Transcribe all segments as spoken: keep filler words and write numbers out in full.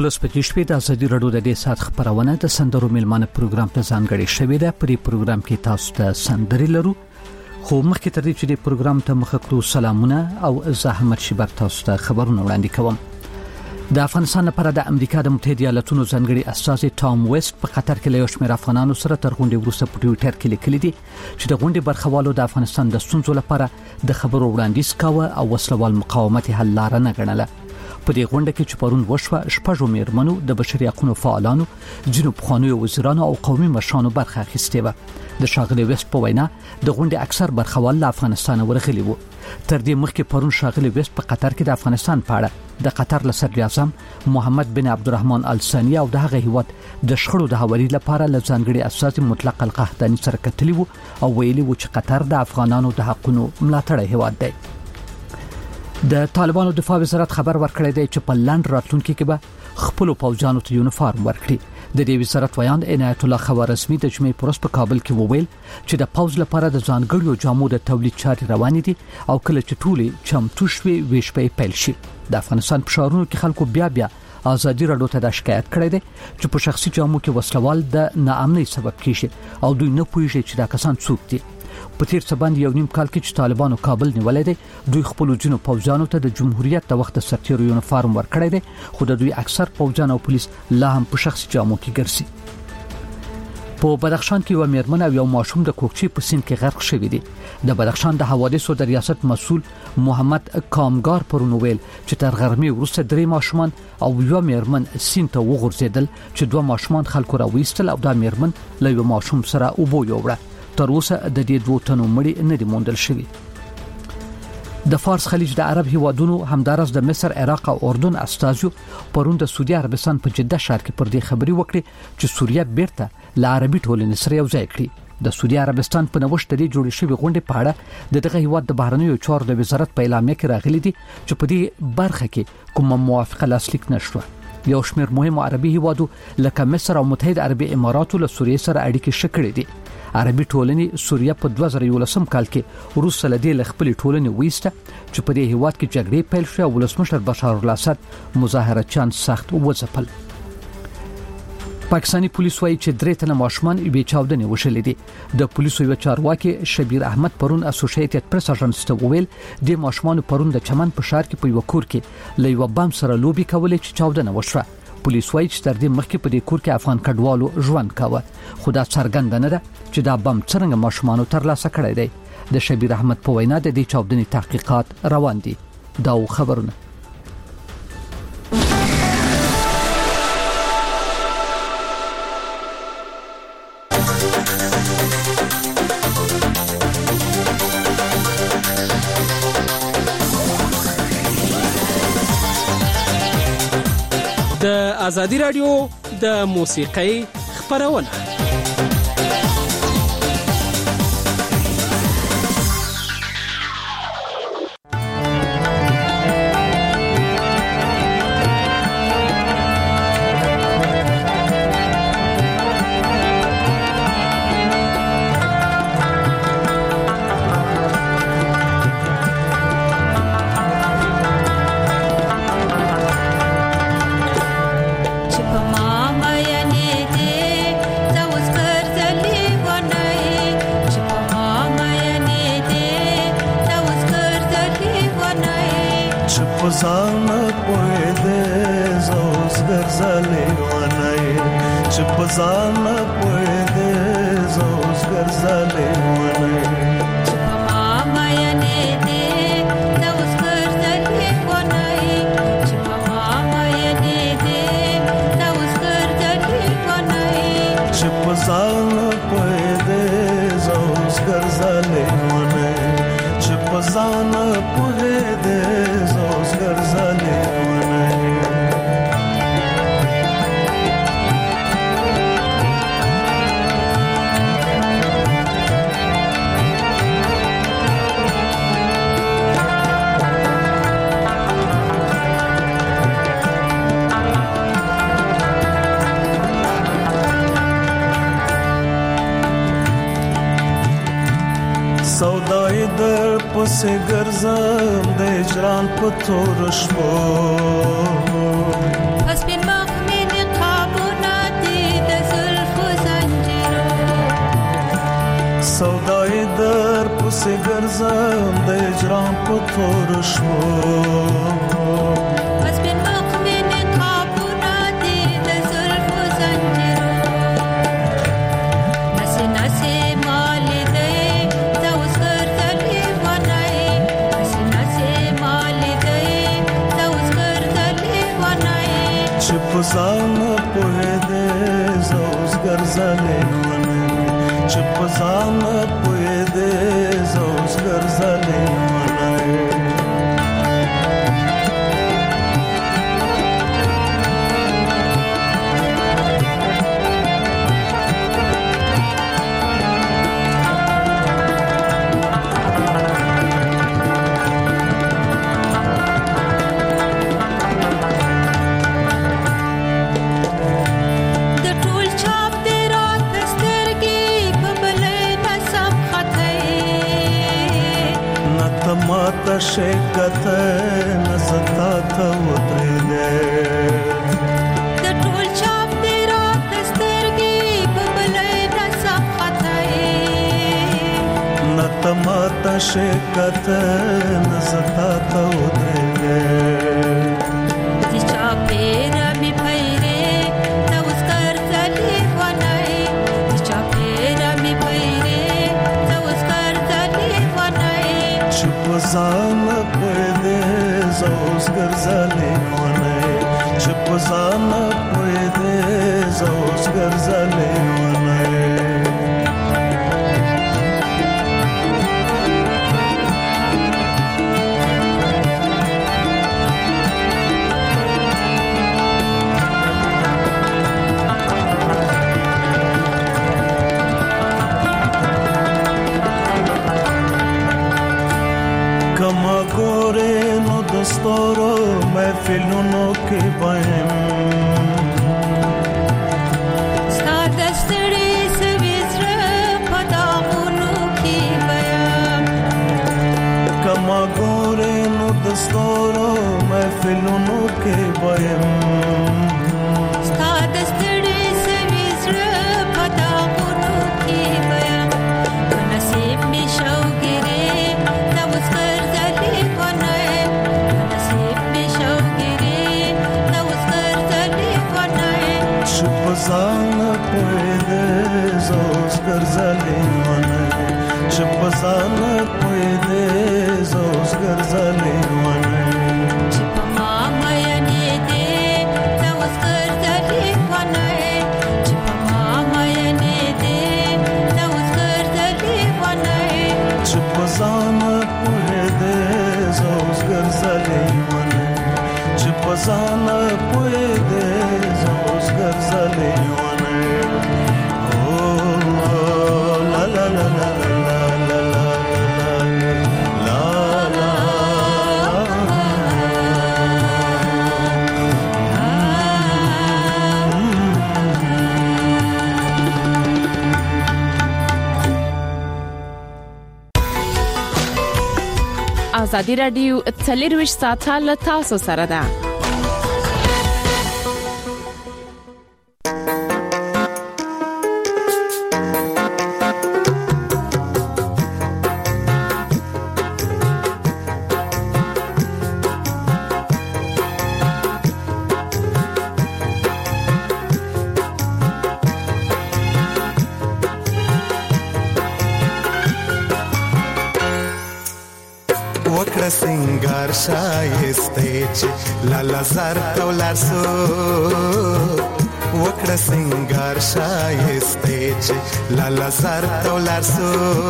دولس پکې شپې د ازادي رادیو د دې سات خبرونه د سندرو ملمانه پروګرام ته ځانګړي شوې ده. په دې پروګرام کې تاسو ته سندري لرو، خو مخکې تر دې چې د پروګرام ته مخ کړو سلامونه او زحمت شبر تاسو ته خبرونه وړاندې کوم. د افغانستان لپاره د امریکا د متحده ایالاتونو ځانګړي استازي ټام ویست په قطر کې له یو شمېر افغانانو سره تر غونډې وروسته په ټویټر کې لیکلي دي چې د غونډې برخوالو د افغانستان د ستونزو لپاره د خبرو وړاندیز کاوه او وسلوال مقاومت حل لار نه ګڼله. په دې غونډه کې چې پرون وشوه شپږو میرمنو د بشري حقوقو فعالانو، جنوب خانو وزیرانو او قومي مشرانو برخه اخیستې و. د شاغلي ویست په وینا د غونډې اکثر برخوال له افغانستان ورغلي وو. تر دې مخکې پرون شاغلي ویست په قطر کې د افغانستان په اړه د قطر له صدر اعظم محمد بن عبدالرحمن ال ثاني او د هغه هیواد د شخړو د حوالي لپاره له ځانګړي اساس مطلق القحطاني سره کتلی وو او ویلي وو چې قطر د افغانانو د حقوقو ملاتړی هیواد دی. د طالبانو دفاع وزارت خبر ورکړی دی چې په لاند راتلونکي کې به خپل پوځیانو ته یونیفارم ورکړي. د دې وزارت ویان عنایت الله خوارزمي د جمعې پروس په کابل کې وویل چې د پوځ لپاره د ځانګړو جامو د تولید چارې روانې دي او کله چې ټولې چمتو شوي ویش په پیل شي. د افغانستان په شهرونو کې خلکو بیا بیا ازادي رادیو ته د شکایت کړی دی چې په شخصي جامو کې وسلوال د ناامنۍ سبب کیږي او دوی نه پوهیږي چې دا کسان څوک دي. په تیر څه باندې یو نیم کال کې چې طالبانو کابل نیولې دي، دوی خپل جنو پوځیانو ته د جمهوریت د وخت سرتیرو یونیفارم ورکړی دی، خو د دوی اکثر پوځیان او پولیس لا هم په شخصي جامو کې ګرځي. په بدخشان کې یو میرمن او یو ماشوم د کوکچې په سیند کې غرق شوی دي. د بدخشان د حوادثو د ریاست مسؤل محمد کامګار پرون ویل چې تر غرمې وروسته درې ماشومان او یو میرمن سیند ته وغورځیدل چې دوه ماشومان خلکو را وېستل او دا میرمن له یو ماشوم سره اوبو یوړه. تر اوسه د دې دوه تنو مړي نه دي موندل شوي. د فارس خلیج د عرب هیوادونو همدارس د مصر، عراق او اردن استازیو پرون د سعودي عربستان په جده ښار کې پر دې خبري وکړي چې سوریه بیرته له عربي ټولنې سره یو ځای کړي. د سعودي عربستان په نوښت لري جوړې شوی غونډې په اړه د دغه هیواد د بهرنیو چارو د وزارت په اعلامیه کې راغلي دي چې په دې برخه کې کومه موافقه لاسلیک نشوه. یو شمېر مهم عربي هیوادو لکه مصر او متحده عربي اماراتو له سوریه سره اړیکې شکړې دي. عربي ټولنې سوریه په دوه زره یولسم کال کې روس له دې خپل ټولنې وېسته چې په دې هیواد کې جګړې پیل شوې او ولسمشر بشار الاسد مظاهرچیان سخت وځپل. پاکستاني پولیس وايي چې درې تنه ماشومان بې چاودنې وشلې دي. د پولیسو یو چارواکي شبیر احمد پرون اسوسییټډ پریس اژانس ته وویل د ماشومان پرون د چمن په ښار کې په یو کور کې له یو بم سره لوبي کولې چې چاودنه وشوه. پولیس وايي چې تر دې مخکې په دې کور کې افغان کډوالو ژوند کاوه، خو دا څرګند نه ده چې دا بم څنګه ماشومان ترلاسه کړی دی. د شبیر احمد په وینا د دې چاودنې تحقیقات روان دي. دا خبرونه د ازادي رادیو د موسیقۍ خبرونه. سودای در پس گرزم د اجران په تور شپو پس بین مخ سودای در پس گرزم د اجرام په تور شو بس بن مقمن قابونا دی د زلف زنجیرو نسی نسی مالی دی دوزگر دلی ونائی نسی نسی مالی دی دوزگر دلی ونائی چه پزان پوه دی زوزگر زلی ونائی چه پزان پوه دی زوزگر زلی ونائی شکت نزتا تا ودرده د ټول چاپ دی رات سترګې په بلې نسب خطای نتما تا شکت نزتا تا ودرده د چاپېره می پیره تا وسکر تلې ونای د چاپېره می پیره تا وسکر تلې ونای چپ ځان زوزگر زلی ونای چپ زان پوی دے زوزگر زلی ونای کما گوره دستورو محفلونو کې بایم ستا دستړي سويزره پداونو کې بایم کما ګورې نو دستورو محفلونو کې بایم ستا دستړي سويزره پداونو کې بایم نصیب می شوګره دا وسکر دلی ونای شپزان پوی دے زوزگر زلی ونای شپزان پوی دے زوزگر زلی ونای چپا ماما ینی دے زوزگر زلی ونای چپا ماما ینی دے زوزگر زلی ونای شپزان پوی دے زوزگر زلی ونای شپزان پوی دے زوزگر زلی ونای او لا لا لا لا لا لا ازادي رادیو څلرویشت ساعته له تاسو سره ده. سنگار شایسته چې لالا زر تولار سو وکړه سنگار شایسته چې لالا زر تولار سو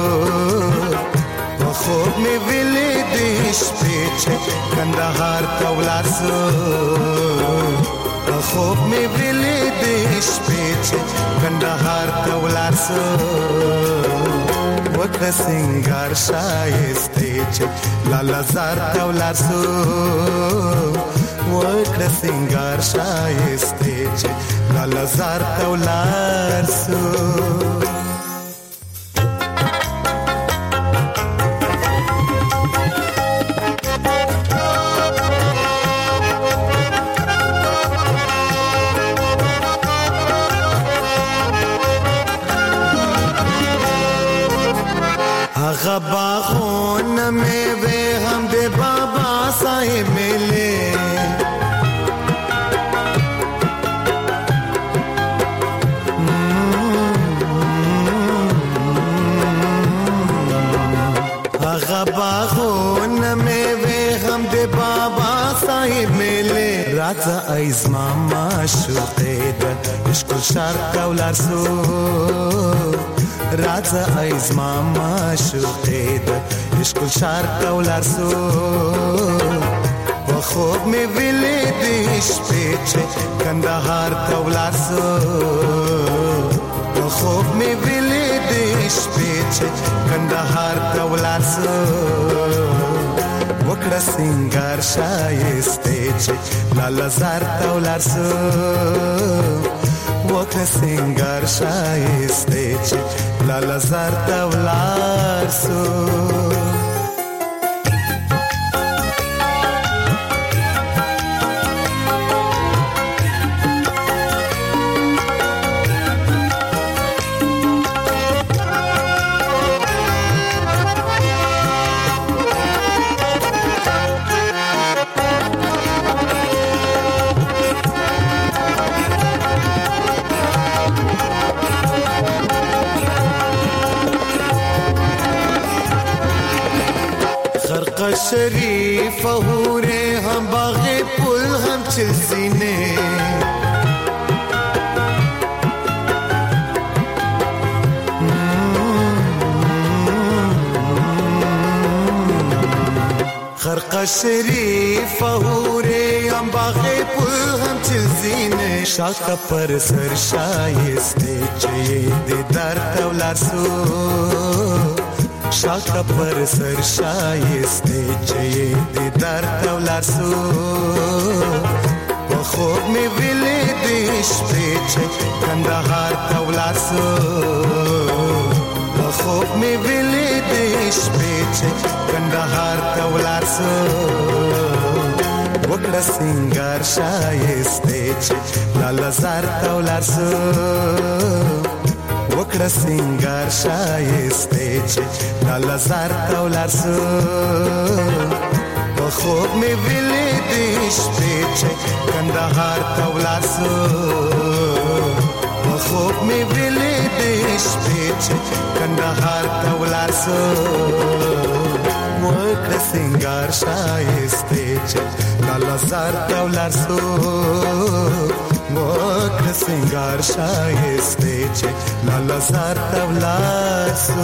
په خوب می ویلې د شپې چې کندهار تولار سو په خوب می ویلې د شپې چې کندهار تولار سو وکړه سنگار شایسته چې لالا زار تولار سو وکړه سنگار شایسته چې لالا زار تولار سو هغه باغونه میوه هم د بابا صاحب ملي هغه باغونه میوه هم د بابا صاحب ملي راځه ایزما معشوقې د عشق شرط ولرسو راځه ایزما معشوقې د عشق شرط ولرسو په خوب مې ویلې د شپې چې کندهار ته ولرسو په خوب مې ویلې د شپې چې کندهار ته ولرسو وکړه سنگار شایسته چې لاله زار ته ولرسو وکړه سنگار شایسته چې لاله زار ته ولرسو شریف هوره هم باغ پل هم چلسینه خرق شریف هوره هم باغ پل هم چلسینه شاک پر سر شایسته چه د در تولرسو شاکا پر سر شایسته چه دی در تولرسو په خوب می ویلې د شپې چې کندهار تولرسو په خوب می ویلې د شپې چې کندهار تولرسو وکړه سنگار شایسته چې لاله زار تولرسو وکړه سنگار شایسته چې لاله زار ته ولرسو په خوب مې ویلې د شپې چې کندهار ته ولرسو په خوب مې ویلې د شپې چې کندهار ته ولرسو وکړه سنگار شایسته چې لاله زار ته ولرسو وکړه سنگار شایسته چې لاله زار ته ولرسو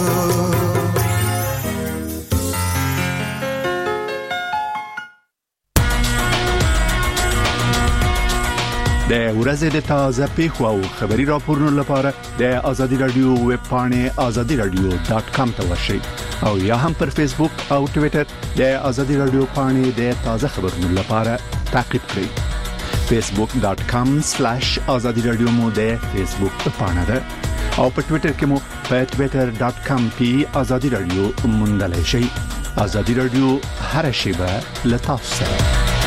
د ورځې د تازه پیښو او خبري راپورونو لپاره د آزادي رادیو ویب پاڼې آزادي رادیو ډاټ کام ته ورشئ او یا هم پر فیسبوک او ټوئیټر د آزادي رادیو پاڼې د تازه خبرونو لپاره تعقیب کړئ facebook dot com slash azadi radio مو د فیسبوک پاڼه ده او په ټوئیټر کې مو په twitter dot com پی azadi radio موندلای شئ azadi radio هر شیبه لتاسو سره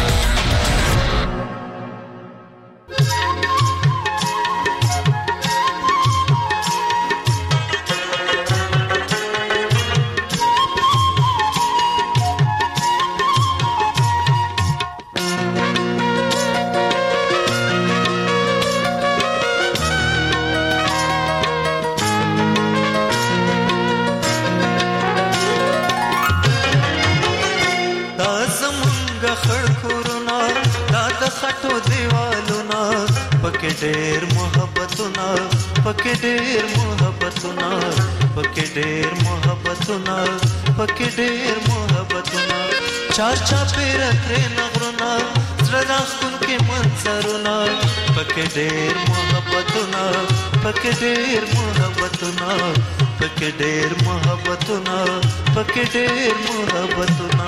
ډېر محبتونه پکې ډېر محبتونه پکې ډېر محبتونه پکې ډېر محبتونه چار چا پیر ترې نغرونه زړه راخون کې منظرونه پکې ډېر محبتونه پکې ډېر محبتونه پکې ډېر محبتونه پکې ډېر محبتونه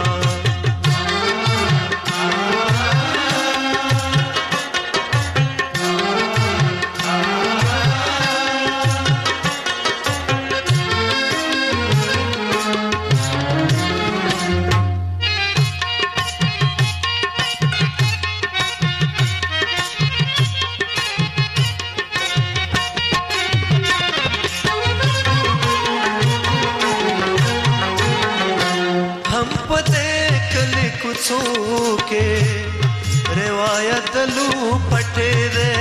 دلو پټې ده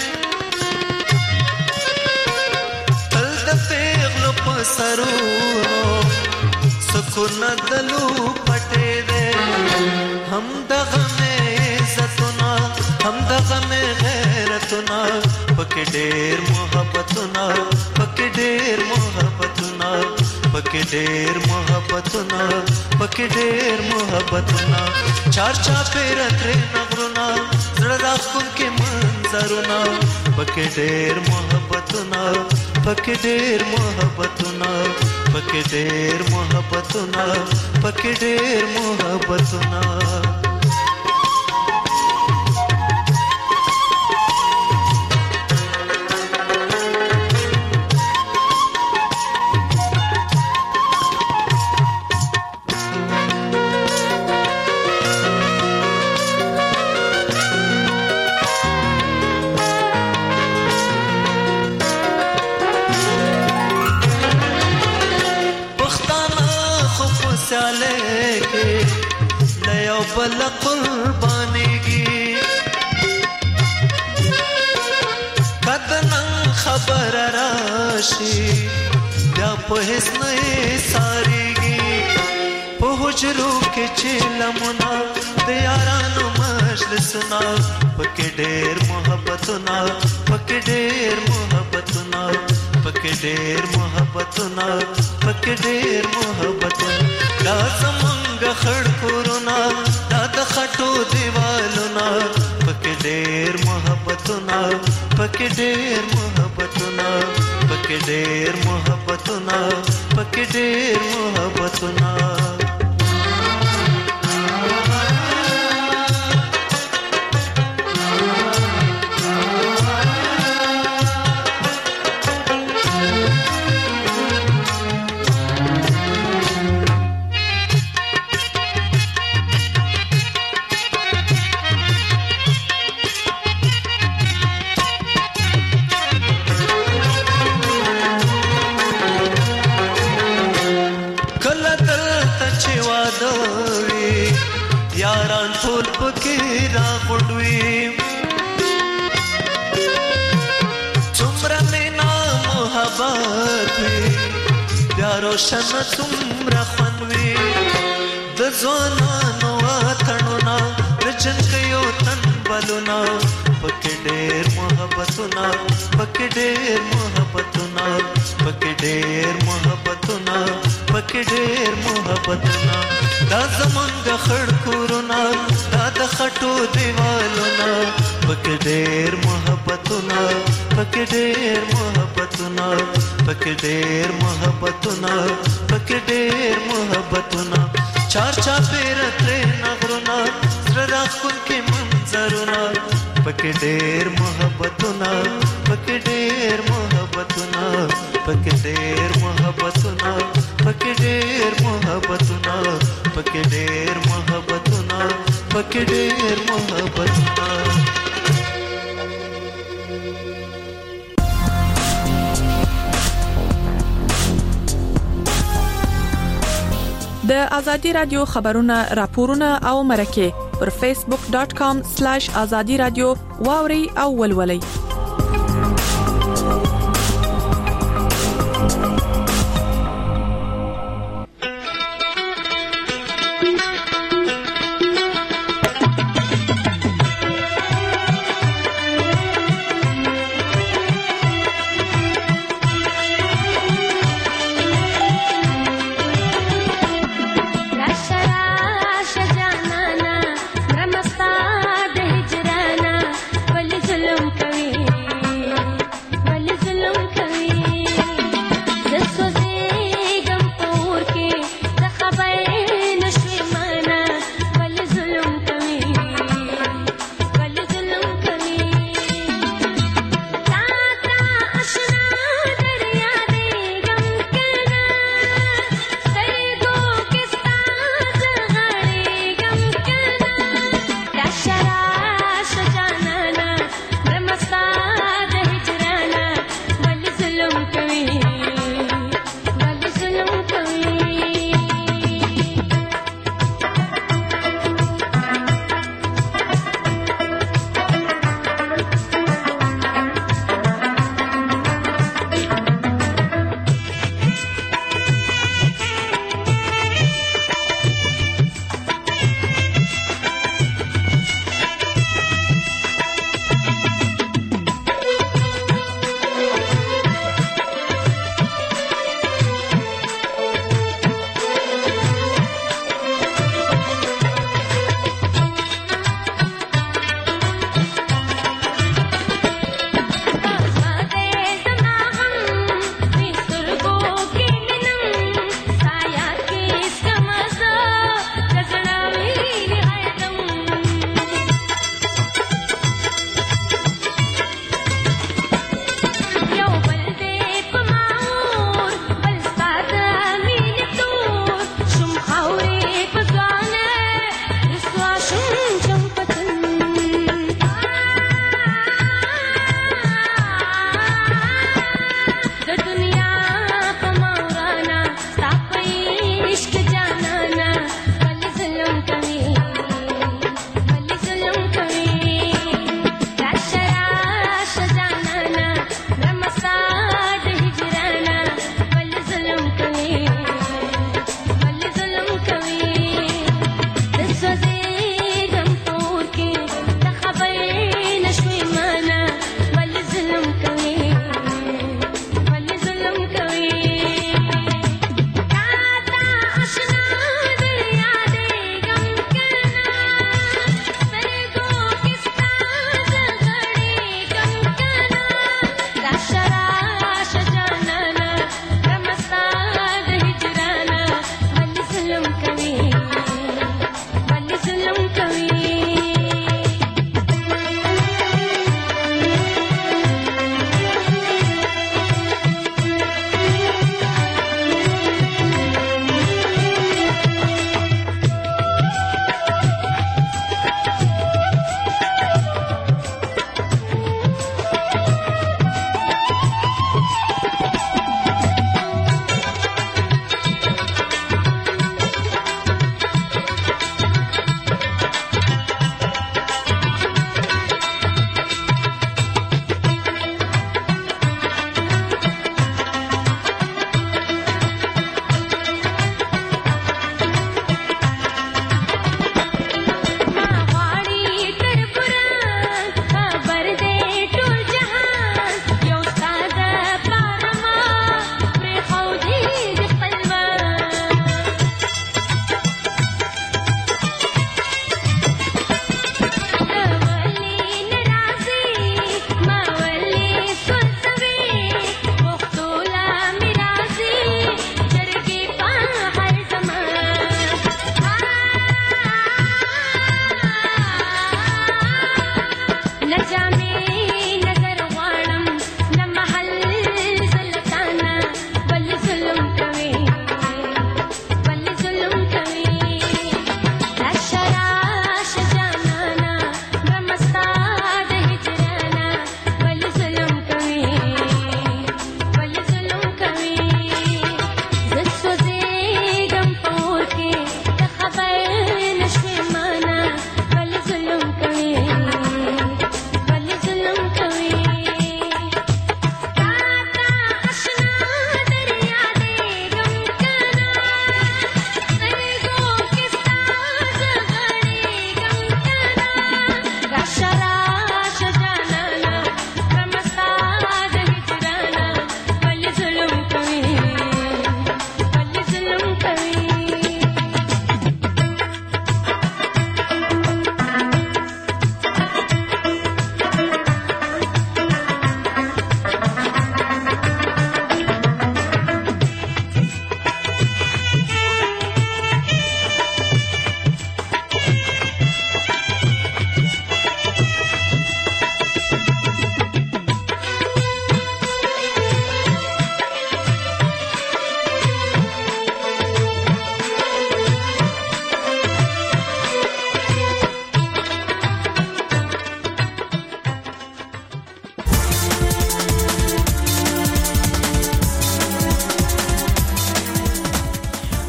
تل د پیغلو په سرونو سکون دلو پټې ده هم دغه مې عزتونه هم دغه مې غیرتونه پکې ډېر محبتونه پکې ډېر محبتونه پکې ډېر محبتونه پکې ډېر محبتونه چار چا پیر ترې نغرونه زړه راښکونکي منظرونه پکې ډېر محبتونه پکې ډېر محبتونه پکې ډېر محبتونه پکې ډېر محبتونه بل قربانیږي کدن خبر راشي بیا په هیڅ نه ساريږي په حجرو کې چې لمنا د یارانو مجلسونه پکې ډېر محبتونه پکې ډېر محبتونه پکې ډېر محبتونه پکې ډېر محبتونه دا زمونږ خړ کورونه دا د خټو دیوالونه پکې ډېر محبتونه پکې ډېر محبتونه پکې ډېر محبتونه پکې ډېر محبتونه یاران ټول پکې راغونډوي څومره مینا محبت وي بیا روشن څومره خوند وي د ځوانانو اتڼونه د جنکیو تنبلونه پکې ډېر محبتونه پکې ډېر محبتونه پکې ډېر محبتونه پکې ډېر محبتونه دا زمونږ خړ کورونه دا د خټو دیوالونه پکې ډېر محبتونه پکې ډېر محبتونه پکې ډېر محبتونه پکې ډېر محبتونه چار چا پیر ترې نغرونه زړه راښکونکي منظرونه پکې ډېر محبتونه پکې ډېر محبتونه پکې ډېر محبتونه پکې ډېر محبتونه پکې ډېر محبتونه پکې ډېر محبتونه د ازادي رادیو خبرونه راپورونه او مرکه پر فیسبوک ډاٹ کام سلیش ازادي رادیو واوري او ولولي कवि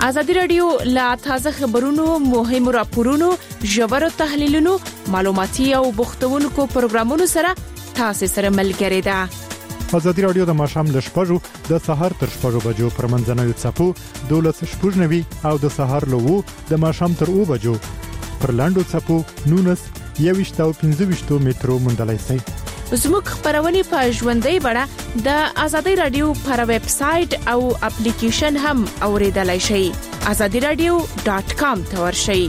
ازادي رادیو لا تازه خبرونو، مهم راپورونو، ژور تحلیلونو، معلوماتي او بوختونکو پروګرامونو سره تاسو سره ملګری ده. ازادي رادیو د ماشام ل شپږو د سهار تر شپږو بجو پر منځنوي چپو دولس شپږنوي او د سهار له وو د ماشام تر او بجو پر لاندو چپو نونس یويشتو پنځويشتو میټرو مندلای سي. زموږ خبرونه په ژوندۍ بڼه د ازادي رادیو پر ویب سټ او اپلیکیشن هم اوریدلای شئ. azadi radio dot com ته ورشئ.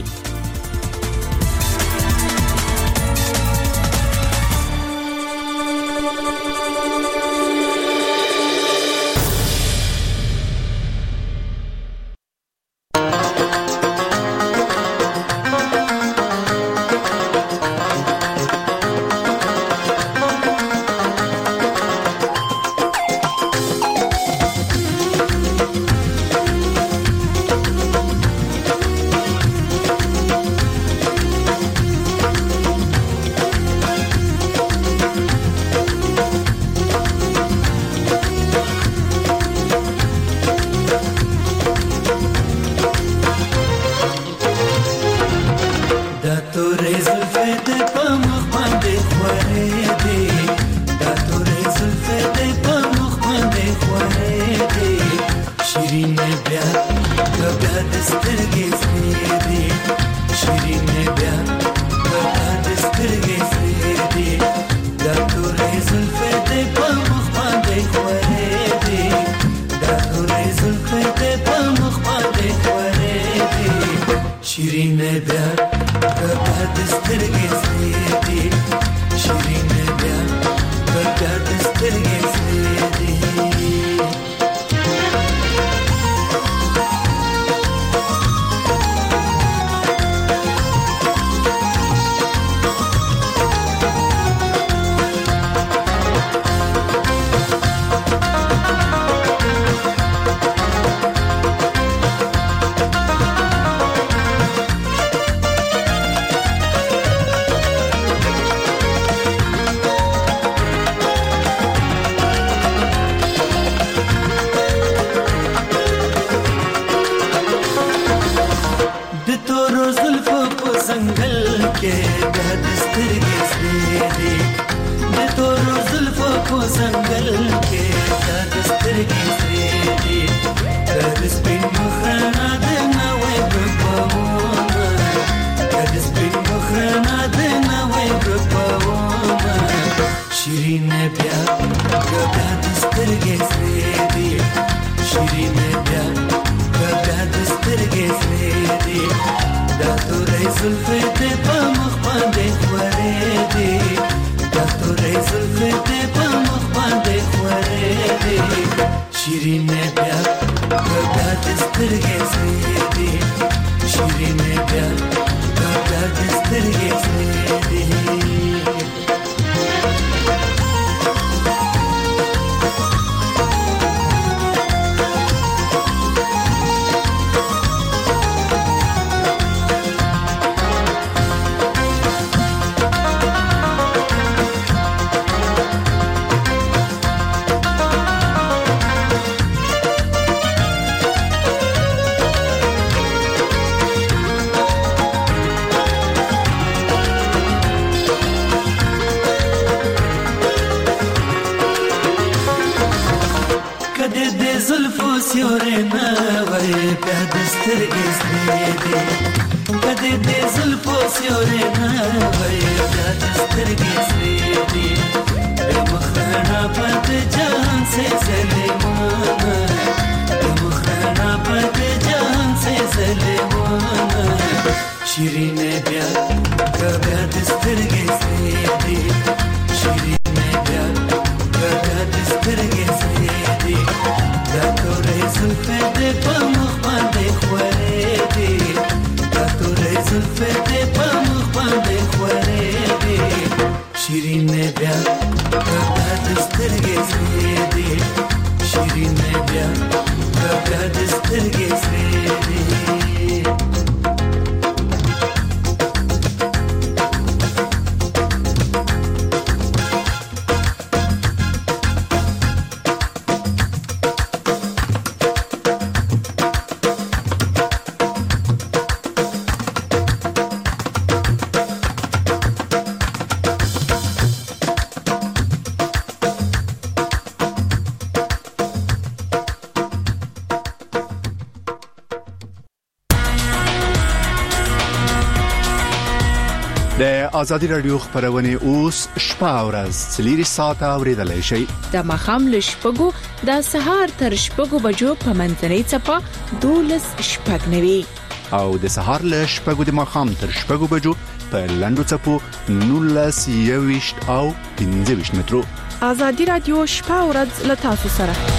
د ازادي رادیو خبرونه اوس شپه او ورځ سلیری ساعته اوریدلای شئ. د مخام لشپګو د سهار تر شپګو بجو په منځنۍ چپه دولس شپږ نوي او د سهار لشپګو د مخام تر شپګو بجو په لندو چپو نولس یويشت او پنځه ویشت مترو. ازادي رادیو شپه او ورځ له تاسو سره.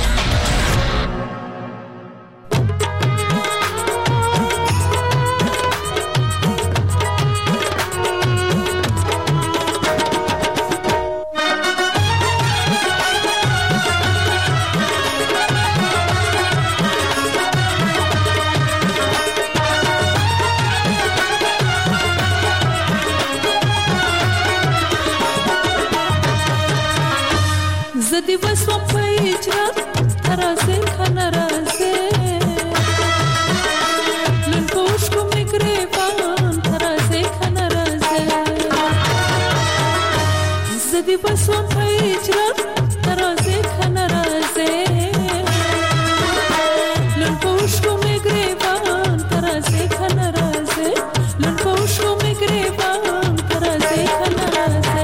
زدي وسوم فيجرا ترازي خنرازي لنفوشكو مقريبان ترازي خنرازي زدي وسوم فيجرا ترازي خنرازي لنفوشكو مقريبان ترازي خنرازي لنفوشكو مقريبان ترازي خنرازي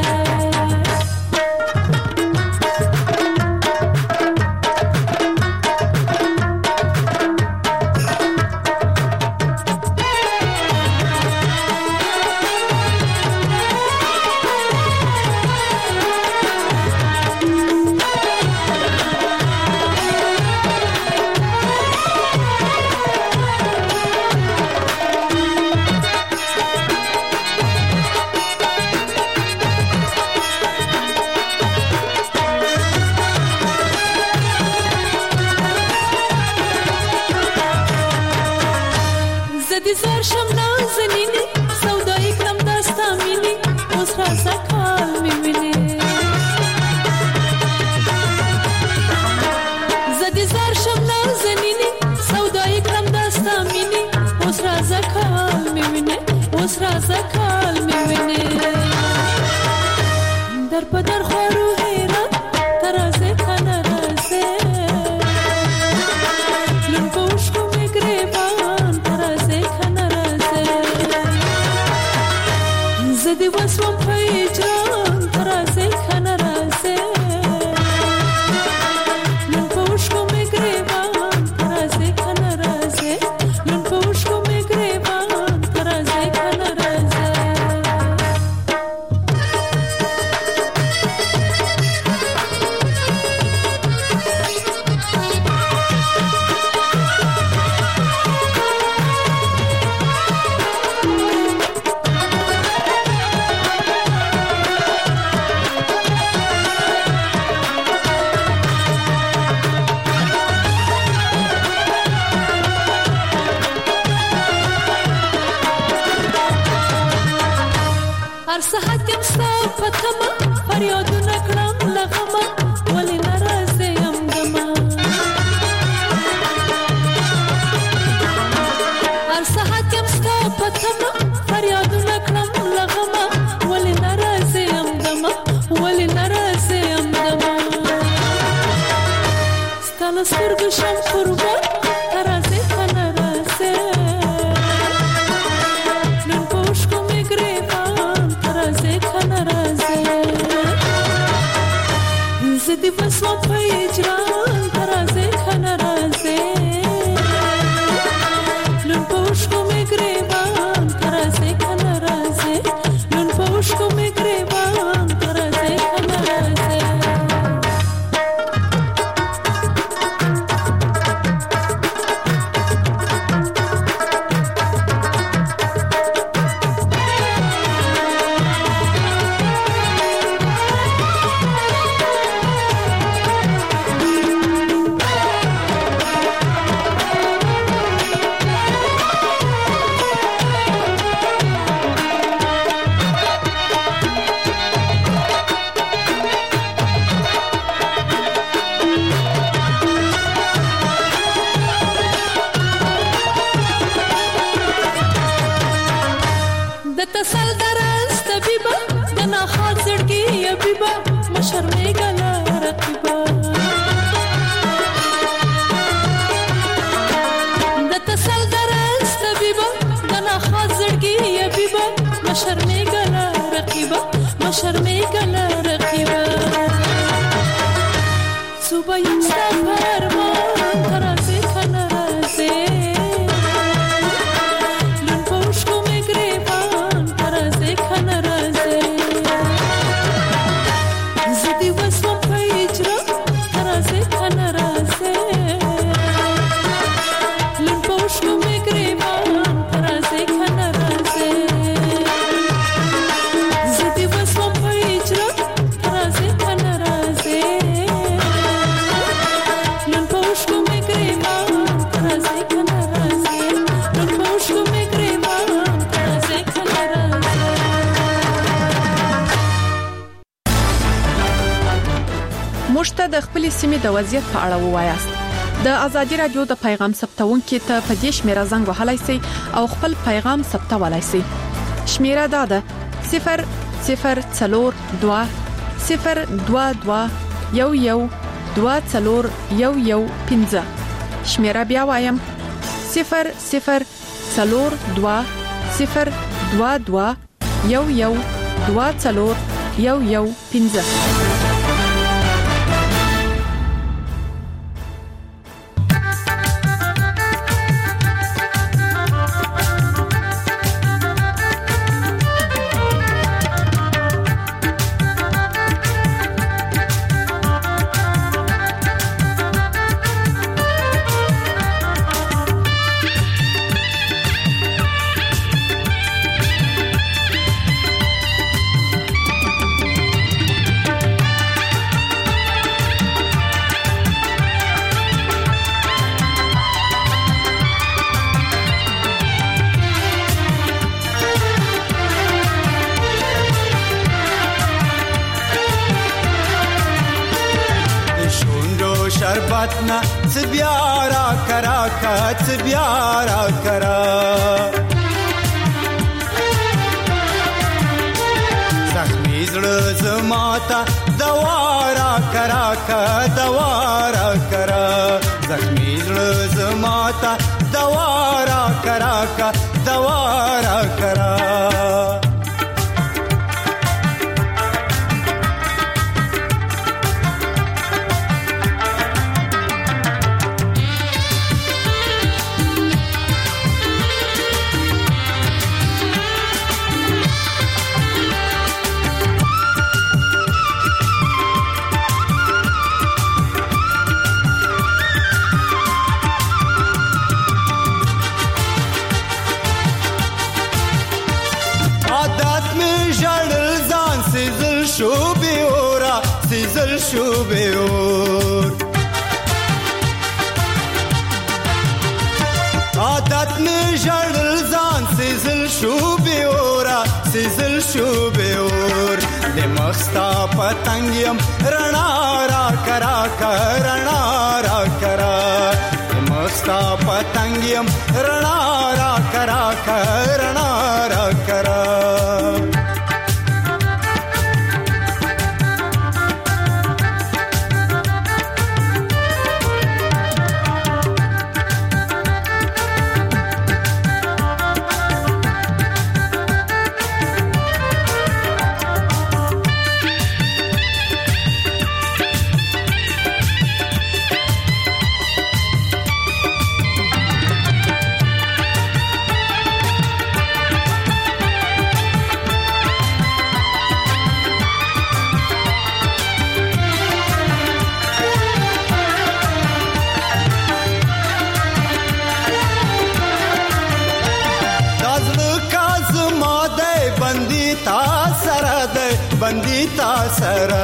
در پدر خورو هیرا ترازه خنرازه لنفوش کو مگریبان ترازه خنرازه زدی وسوم پیجان ترازه خنرازه لنفوش کو مگریبان ترازه خنرازه لنفوش کو مگریبان ترازه خنرازه فتما فریادونه کړم لغمه ولی ناراضه یم دما هر ساعت یم ستا فتما فریادونه کړم لغمه ولی ناراضه یم دما ولی ناراضه یم دما ستاله سترګو شم قربان ترازه خنرازه نن پوش کو می گریبان ترازه خنرازه زدی وسوم پیجران ترازه خنرازه لن پوش کو می گریبان ترازه خنرازه لن پوش کو می گریبان ترازه خنرازه شرمې ګلا شرمېږه له رقیبه صبح یم ستا په ارمان ته راځې که نه راځې لوند په اوښکو مې ګریوان ته راځې که نه راځې زه دې وسوم په هجره ته راځې که نه راځې لوند په اوښکو مې ګریوان ته راځې که نه راځې زه دې وسوم په هجره ته راځې که نه راځې لوند په اوښکو مې ګریوان ته راځې که نه راځې لوند په اوښکو مې ګریوان ته راځې که نه راځې موږ ته د خپل سیمې د وضعیت په اړه ووایاست د ازادي رادیو د پیغام ثبتونکو ته په دې شمیره زنګ وهلای شئ او خپل پیغام ثبتولای شئ شمیره دا ده صفر صفر څلور دوه صفر دوه دوه یو یو دوه څلور یو یو پنځه شمیره بیا وایم صفر صفر څلور دوه صفر دوه دوه یو یو دوه څلور یو یو پنځه شربتنا تبيارا كراكا تبيارا كرا زخمي زړه زماتا دوارا كراكا دوارا كرا زخمي زړه زماتا دوارا كراكا دوارا كرا سيزل شو بيور عادت میں جڑل زان سيزل شو بيورا سيزل شو بيور دے مخستا پتنگیم رنا را کرا کرنا را کرا دے مخستا پتنگیم رنا را کرا کرنا را کرا बंदीता सर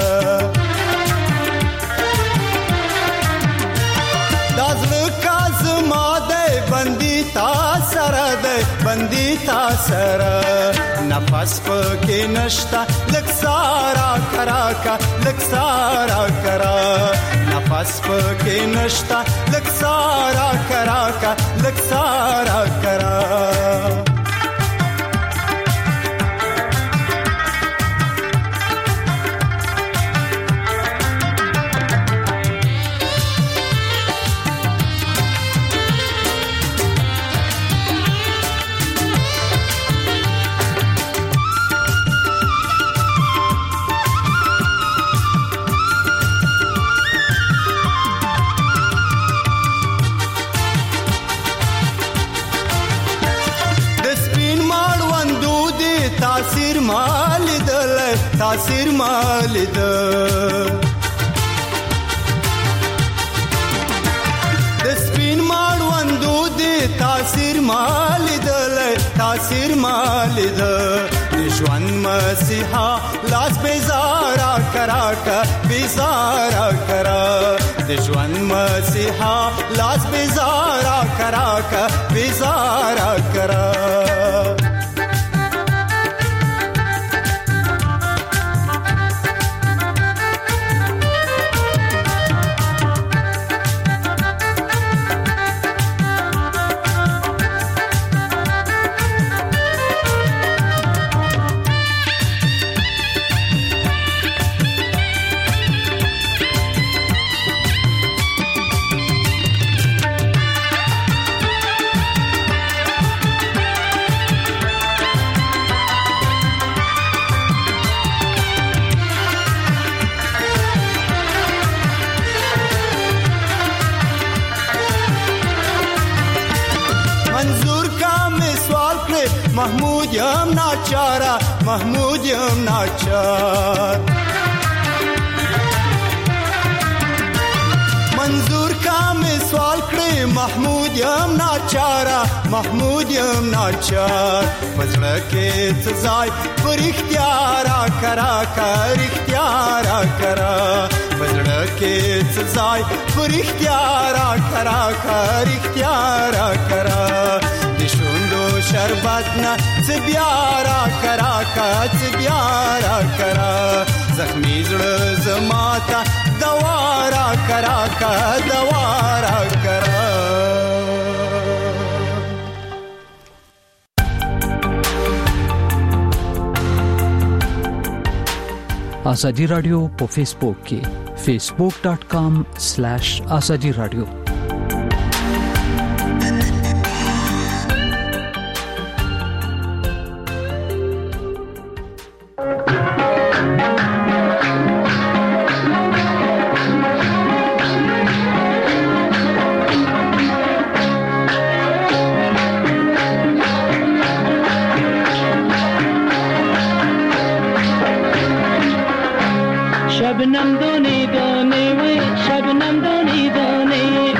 दाजल काज मादे बंदीता सर दे बंदीता सर नफस के नश्ता लक्सारा करा का लक्सारा करा नफस के नश्ता लक्सारा करा का लक्सारा करा مال دل تاثیر مال دل د سپین ماړوندو دې تاثیر مال دل تاثیر مال دل ژوند مسیحا لاس بیزارا کرا کا بیزارا کرا د ژوند مسیحا لاس بیزارا کرا کا بیزارا کرا محمود یم ناچارا محمود یم ناچار منظور کا میں سوال کړې محمود یم ناچارا محمود یم ناچار پزړه کې ځای پر اختیار کرا کر اختیار کرا پزړه کې ځای پر اختیار کرا کر اختیار کرا شوندو شربت نا تبیارا کرا کا تبیارا کرا زخمی زړه زماتا دوارا کرا کا دوارا کرا آزادی رادیو په فیسبوک کې facebook dot com slash azadi radio Shabnam दोने दोने वे शबनम दोने दोने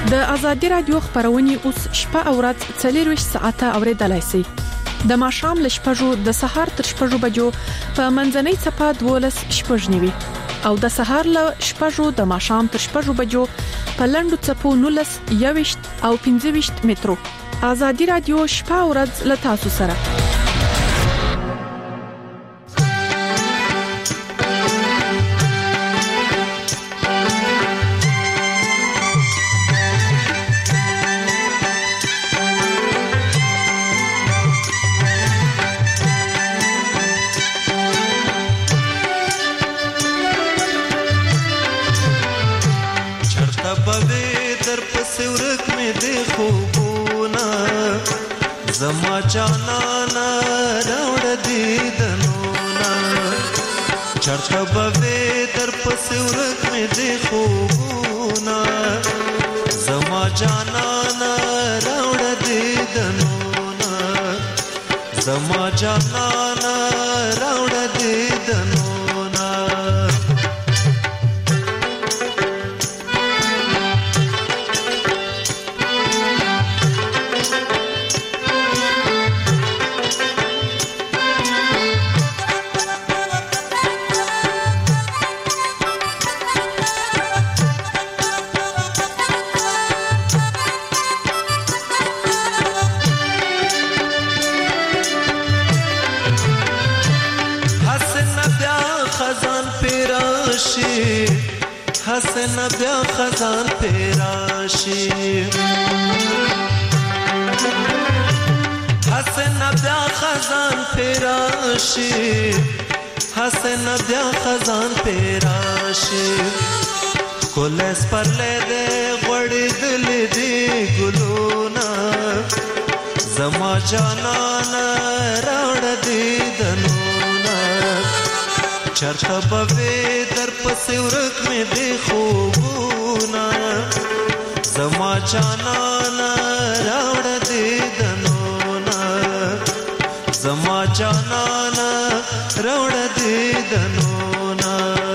د ازادي رادیو خبرونه اوس شپه او ورځ څلور ساعته اوریدلای شئ. د ماښام ل شپږو د سهار تر شپږو بجو په منځنۍ چپه دولس شپږنیوي او د سهار ل شپږو د ماښام تر شپږو بجو په لندو چپو نولس یويشت او پنځه ویشت مترو. ازادي رادیو شپه او ورځ ل تاسو سره. زما جانانا راوړ دې دنونا چرته به در پسې ورک مې دې خوبونا زما جانانا راوړ دې دنونا زما جانانا راوړ دې دنونا حسن بیا خزان پیراشی حسن بیا خزان پیراشی حسن بیا خزان پیراشی کولس پر لے دے غړې دل دی ګلونا زما جانانا راوړ دی دنونا چرته به در پسې ورک مې دې خوبونا زما جانانا راوړ دې دنونا زما جانانا راوړ دې دنونا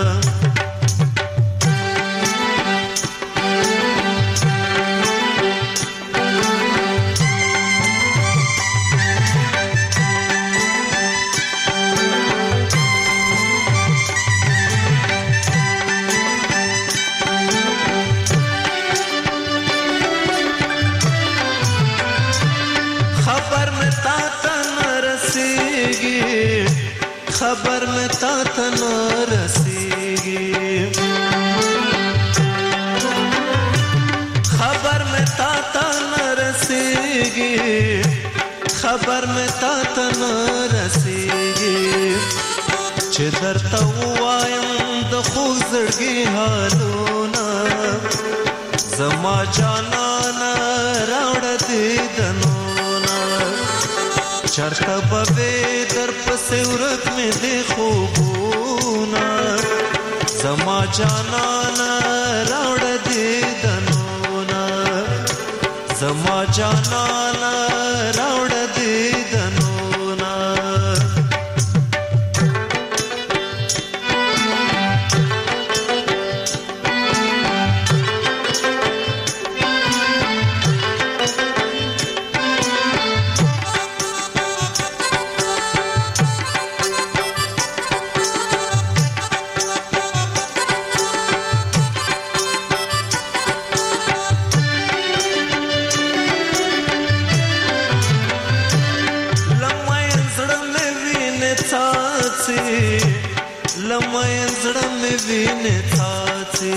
खबर में तात न रसेगी खबर में तात न रसेगी खबर में तात न रसेगी चिदर तवायम द खुजड़गी हालूना जमा जानाना रावड़ दे दनोना चरता बबे दर पसे उरक में दे खूबूना जमा जानाना रावड़ दे दनोना जमा जानाना रावड़ दे दनोना लमय जड़ में वीने थाची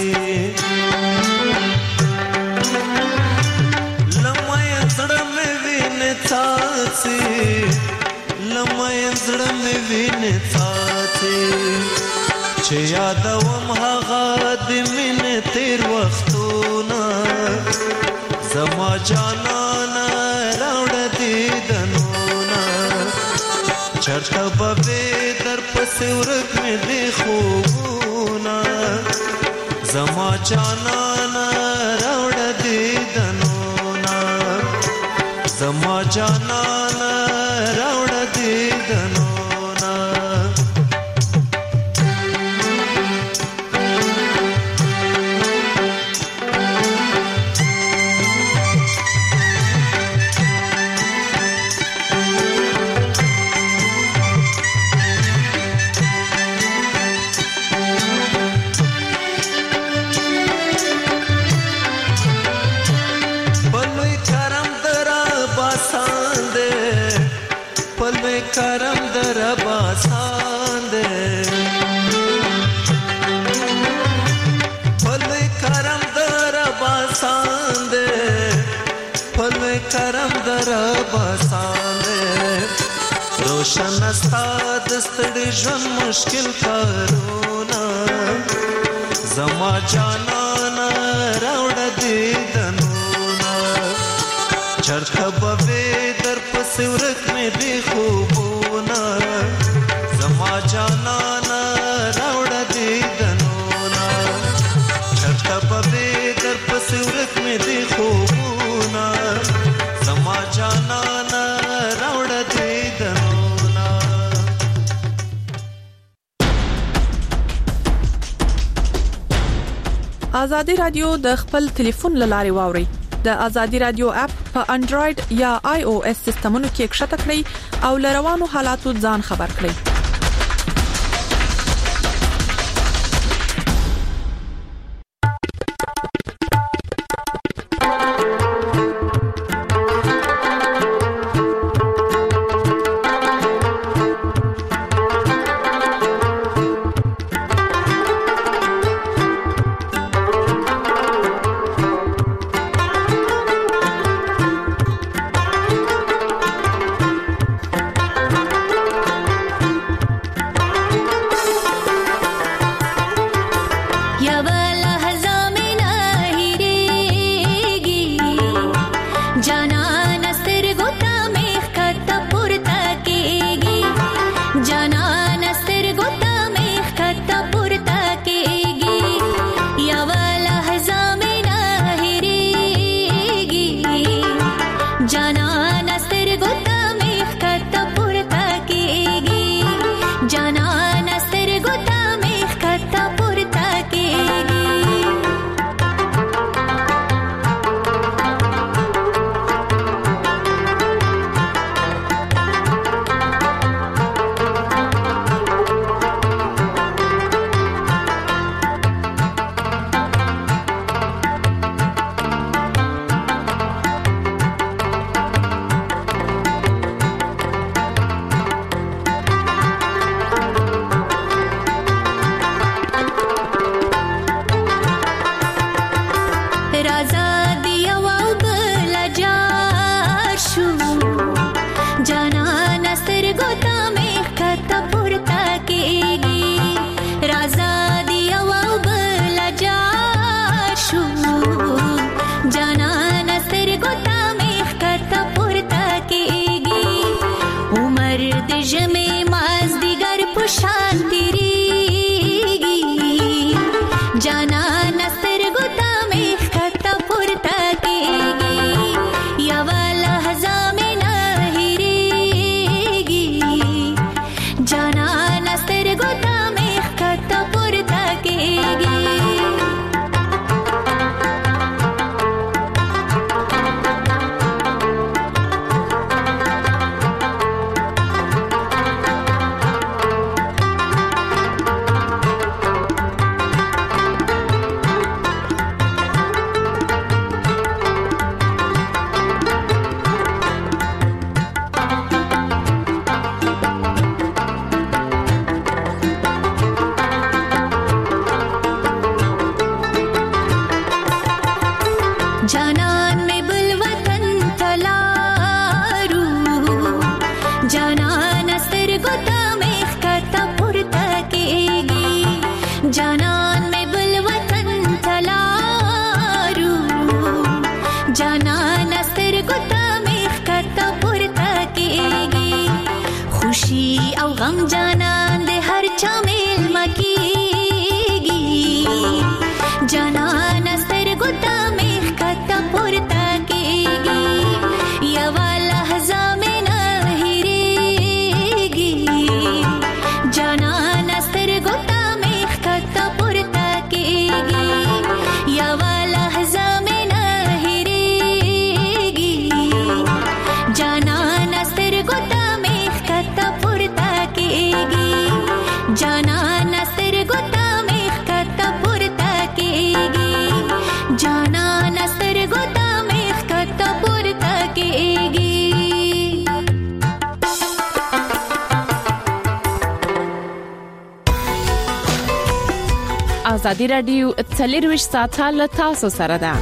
लमय जड़ में वीने थाची लमय जड़ में वीने थाची छे यादवम हागा दिमिने तेर वक्तूना जमा जानाना रावड़ दी दनूना चरता बबे दर पसे उरक में दे खूबूना जमा जानाना रावड़ दे दनूना जमा जानाना रावड़ दे दनूना آسان دے پل کرم در آسان دے پل کرم در آسان دے روشن استاد ستړي ژوند مشکل کارونه زما جانانا راوړ دې دنونه چرته به در پس ورک مې دې خوبونه زما جانانا راوړ دې دنونه چرته به در پس ورک مې دې خوبونه زما جانانا راوړ دې دنونه. ازادي رادیو د خپل ټلیفون لاري واوري د ازادي رادیو اپ په انډراید یا آی او اس سیستمونو کې ښکته کړئ او لروانو حالاتو ځان خبر کړئ. ازادي رادیو څلورویشت ساعته له تاسو سره ده.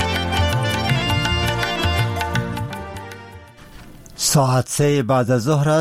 ساعت سه بعد از ظهر